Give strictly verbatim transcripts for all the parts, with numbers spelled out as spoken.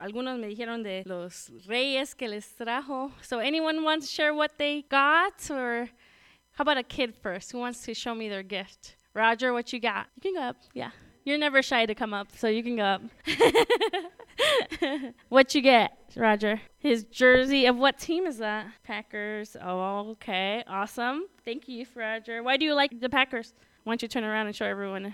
Algunos me dijeron de los reyes que les trajo. So anyone wants to share what they got? Or how about a kid first? Who wants to show me their gift? Roger, what you got? You can go up. Yeah. You're never shy to come up, so you can go up. What you get, Roger? His jersey of what team is that? Packers. Oh, okay. Awesome. Thank you, Roger. Why do you like the Packers? Why don't you turn around and show everyone?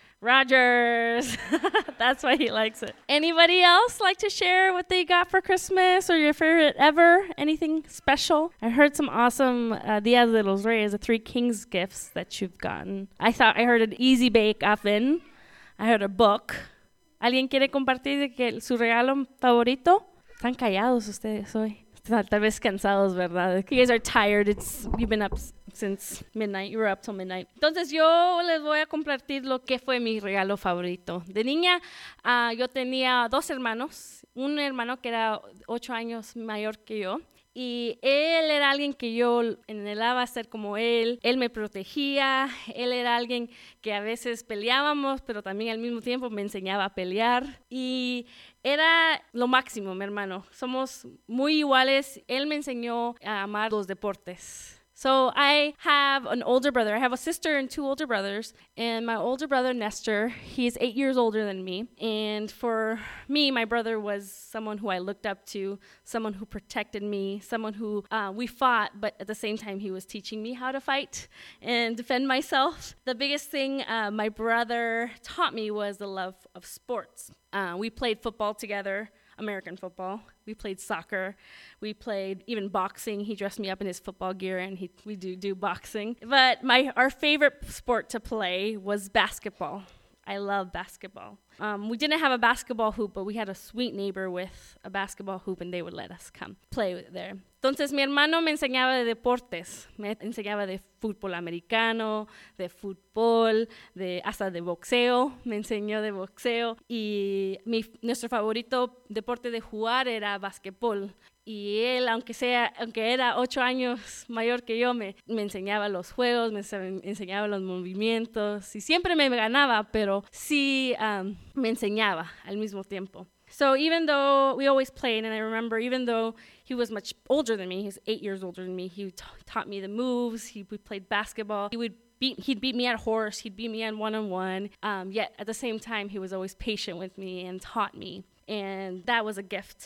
Rogers. That's why he likes it. Anybody else like to share what they got for Christmas or your favorite ever? Anything special? I heard some awesome uh, Dia de los Reyes, the Three Kings gifts that you've gotten. I thought I heard an easy bake oven. I heard a book. ¿Alguien quiere compartir de que su regalo favorito? Están callados ustedes hoy. Tal vez cansados, ¿verdad? You guys are tired. It's you've been up since midnight. You were up till midnight. Entonces yo les voy a compartir lo que fue mi regalo favorito. De niña, uh, yo tenía dos hermanos. Un hermano que era ocho años mayor que yo. Y él era alguien que yo anhelaba ser como él. Él me protegía. Él era alguien que a veces peleábamos, pero también al mismo tiempo me enseñaba a pelear. Y era lo máximo, mi hermano. Somos muy iguales. Él me enseñó a amar los deportes. So I have an older brother. I have a sister and two older brothers. And my older brother, Nestor, he's eight years older than me. And for me, my brother was someone who I looked up to, someone who protected me, someone who uh, we fought, but at the same time, he was teaching me how to fight and defend myself. The biggest thing uh, my brother taught me was the love of sports. Uh, we played football together. American football. We played soccer. We played even boxing. He dressed me up in his football gear, and he, we do do boxing. But my our favorite sport to play was basketball. I love basketball. Um, we didn't have a basketball hoop, but we had a sweet neighbor with a basketball hoop, and they would let us come play there. Entonces, mi hermano me enseñaba de deportes. Me enseñaba de fútbol americano, de fútbol, de, hasta de boxeo. Me enseñó de boxeo. Y mi, nuestro favorito deporte de jugar era basquetbol. Y él, aunque sea, aunque era ocho años mayor que yo, me, me enseñaba los juegos, me enseñaba los movimientos. Y siempre me ganaba, pero sí um, me enseñaba al mismo tiempo. So even though we always played, and I remember even though he was much older than me, he's eight years older than me, he t- taught me the moves, he we played basketball, he would beat, he'd beat me at horse, he'd beat me on one-on-one, um, yet at the same time, he was always patient with me and taught me, and that was a gift.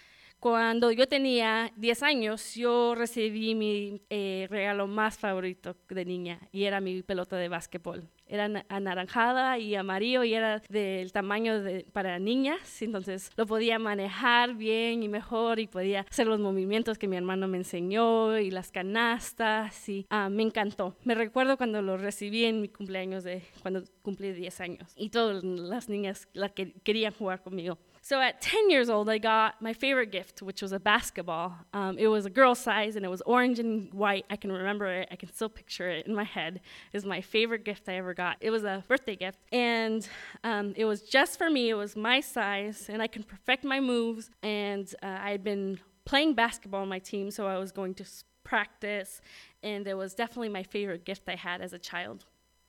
Cuando yo tenía diez años, yo recibí mi eh, regalo más favorito de niña, y era mi pelota de básquetbol. Era anaranjada y amarillo y era del tamaño de, para niñas, entonces lo podía manejar bien y mejor y podía hacer los movimientos que mi hermano me enseñó y las canastas y uh, me encantó. Me recuerdo cuando lo recibí en mi cumpleaños, de cuando cumplí diez años y todas las niñas la que, querían jugar conmigo. So at ten years old, I got my favorite gift, which was a basketball. Um, it was a girl size, and it was orange and white. I can remember it. I can still picture it in my head. It was my favorite gift I ever got. It was a birthday gift, and um, it was just for me. It was my size, and I can perfect my moves. And uh, I had been playing basketball on my team, so I was going to practice, and it was definitely my favorite gift I had as a child.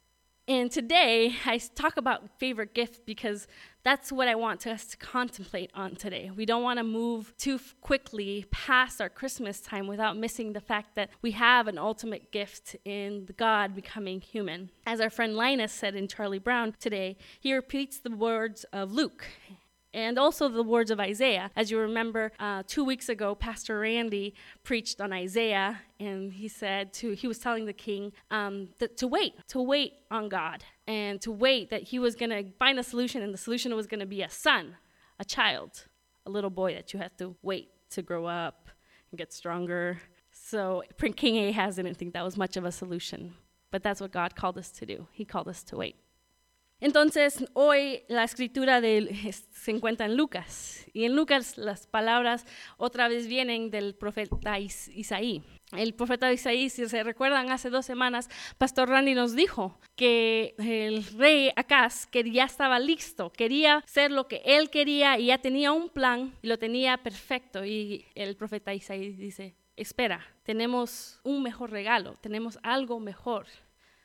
And today, I talk about favorite gift because that's what I want us to contemplate on today. We don't want to move too quickly past our Christmas time without missing the fact that we have an ultimate gift in God becoming human. As our friend Linus said in Charlie Brown today, he repeats the words of Luke and also the words of Isaiah. As you remember, uh, two weeks ago, Pastor Randy preached on Isaiah, and he said to he was telling the king um, that to wait, to wait on God, and to wait that he was going to find a solution, and the solution was going to be a son, a child, a little boy that you have to wait to grow up and get stronger. So King Ahaz didn't think that was much of a solution, but that's what God called us to do. He called us to wait. Entonces, hoy la escritura de, se encuentra en Lucas. Y en Lucas las palabras otra vez vienen del profeta Is- Isaí. El profeta Isaí, si se recuerdan, hace dos semanas, Pastor Randy nos dijo que el rey Acaz que ya estaba listo, quería hacer lo que él quería y ya tenía un plan y lo tenía perfecto. Y el profeta Isaí dice, espera, tenemos un mejor regalo, tenemos algo mejor.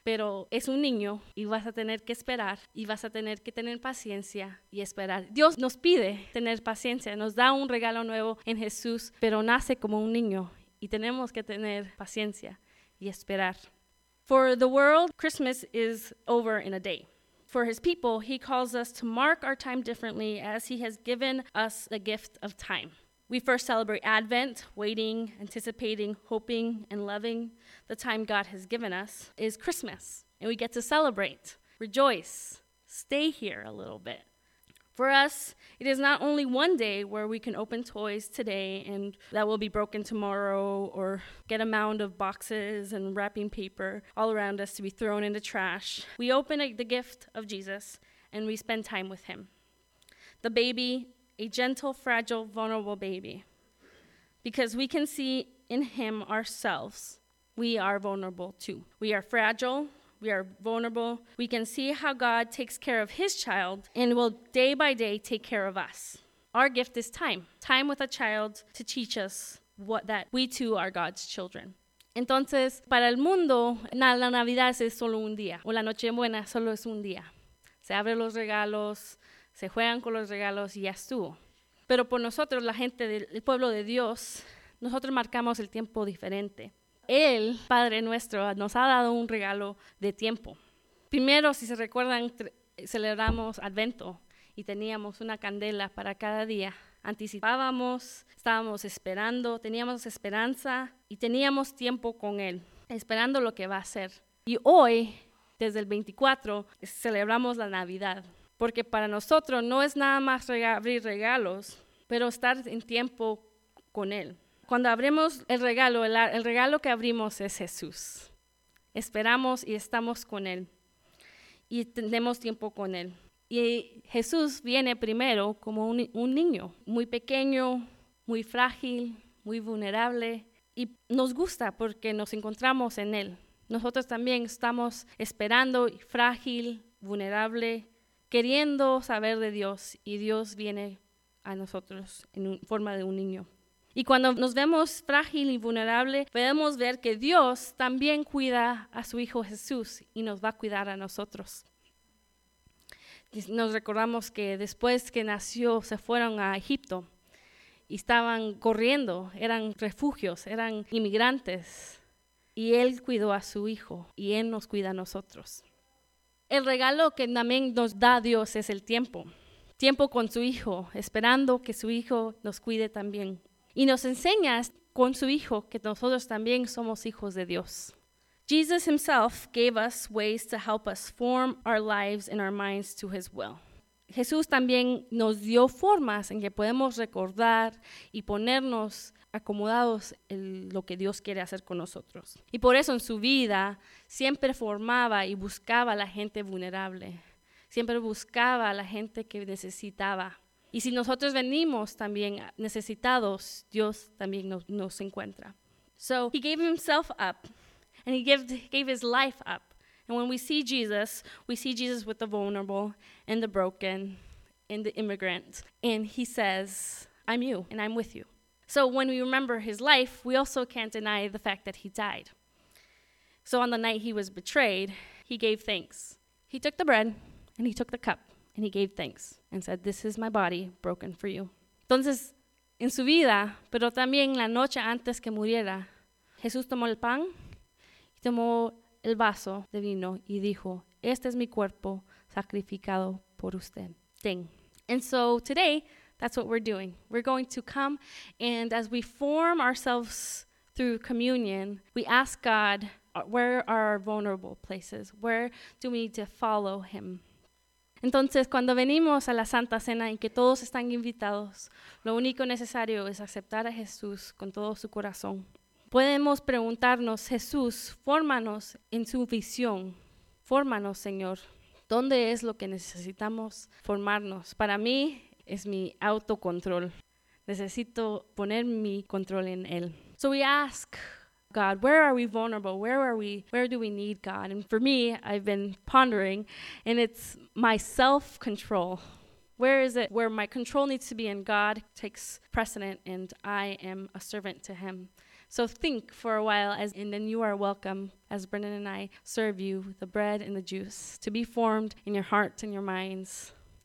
pero es un niño y vas a tener que esperar y vas a tener que tener paciencia y esperar. Dios nos pide tener paciencia, nos da un regalo nuevo en Jesús, pero nace como un niño y tenemos que tener paciencia y esperar. For the world, Christmas is over in a day. For his people, he calls us to mark our time differently as he has given us the gift of time. We first celebrate Advent, waiting, anticipating, hoping, and loving the time God has given us is Christmas. And we get to celebrate, rejoice, stay here a little bit. For us, it is not only one day where we can open toys today and that will be broken tomorrow, or get a mound of boxes and wrapping paper all around us to be thrown in the trash. We open a, the gift of Jesus and we spend time with him. The baby, a gentle, fragile, vulnerable baby. Because we can see in him ourselves, we are vulnerable too. We are fragile. We are vulnerable. We can see how God takes care of his child and will day by day take care of us. Our gift is time. Time with a child to teach us what that we too are God's children. Entonces, para el mundo, na, la Navidad es solo un día, o la Nochebuena solo es un día. Se abren los regalos, se juegan con los regalos y ya estuvo. Pero por nosotros, la gente del pueblo de Dios, nosotros marcamos el tiempo diferente. Él, Padre nuestro, nos ha dado un regalo de tiempo. Primero, si se recuerdan, celebramos Advento y teníamos una candela para cada día. Anticipábamos, estábamos esperando, teníamos esperanza y teníamos tiempo con Él, esperando lo que va a hacer. Y hoy, desde el veinticuatro, celebramos la Navidad, porque para nosotros no es nada más rega- abrir regalos, pero estar en tiempo con Él. Cuando abrimos el regalo, el, el regalo que abrimos es Jesús. Esperamos y estamos con Él. Y tenemos tiempo con Él. Y Jesús viene primero como un, un niño, muy pequeño, muy frágil, muy vulnerable. Y nos gusta porque nos encontramos en Él. Nosotros también estamos esperando, frágil, vulnerable, queriendo saber de Dios. Y Dios viene a nosotros en un, forma de un niño. Y cuando nos vemos frágil y vulnerable, podemos ver que Dios también cuida a su Hijo Jesús y nos va a cuidar a nosotros. Nos recordamos que después que nació se fueron a Egipto y estaban corriendo, eran refugios, eran inmigrantes. Y Él cuidó a su Hijo y Él nos cuida a nosotros. El regalo que también nos da Dios es el tiempo. Tiempo con su Hijo, esperando que su Hijo nos cuide también. Y nos enseña con su Hijo que nosotros también somos hijos de Dios. Jesus himself gave us ways to help us form our lives and our minds to his will. Jesús también nos dio formas en que podemos recordar y ponernos acomodados en lo que Dios quiere hacer con nosotros. Y por eso en su vida siempre formaba y buscaba a la gente vulnerable. Siempre buscaba a la gente que necesitaba. Y si nosotros venimos también necesitados, Dios también nos, nos encuentra. So he gave himself up, and he gave, gave his life up. And when we see Jesus, we see Jesus with the vulnerable and the broken and the immigrant. And he says, I'm you, and I'm with you. So when we remember his life, we also can't deny the fact that he died. So on the night he was betrayed, he gave thanks. He took the bread, and he took the cup. And he gave thanks and said, this is my body broken for you. Entonces, en su vida, pero también la noche antes que muriera, Jesús tomó el pan y tomó el vaso de vino y dijo, este es mi cuerpo sacrificado por usted. Ten. And so today, that's what we're doing. We're going to come, and as we form ourselves through communion, we ask God, where are our vulnerable places? Where do we need to follow him? Entonces, cuando venimos a la Santa Cena y que todos están invitados, lo único necesario es aceptar a Jesús con todo su corazón. Podemos preguntarnos, Jesús, fórmanos en su visión. Fórmanos, Señor. ¿Dónde es lo que necesitamos formarnos? Para mí es mi autocontrol. Necesito poner mi control en Él. So we ask God, where are we vulnerable? Where are we? Where do we need God? And for me, I've been pondering, and it's my self-control. Where is it where my control needs to be and God takes precedent and I am a servant to him? So think for a while, as and then you are welcome as Brendan and I serve you with the bread and the juice to be formed in your hearts and your minds.